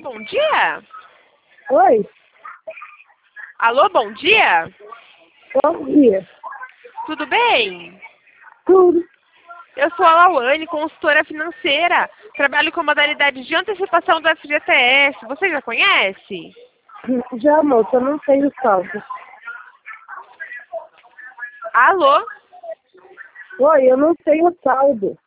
bom dia. Oi, Alô, bom dia. bom dia. Tudo bem? Tudo. Eu sou a Lauane, consultora financeira. Trabalho com modalidade de antecipação do FGTS. Você já conhece? Já, moça, eu não tenho saldo. Alô? Oi, eu não tenho saldo.